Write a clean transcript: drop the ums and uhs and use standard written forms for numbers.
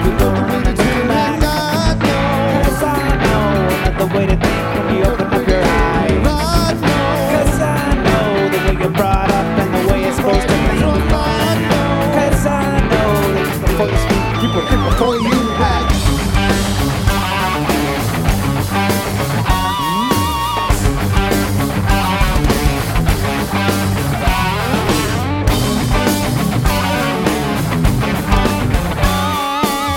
we're going tonight. Cause I know not the way to think when you open up your eyes. Cause I know the way you're brought up and the way you're supposed to think. Cause I know that before you speak, people think before you act.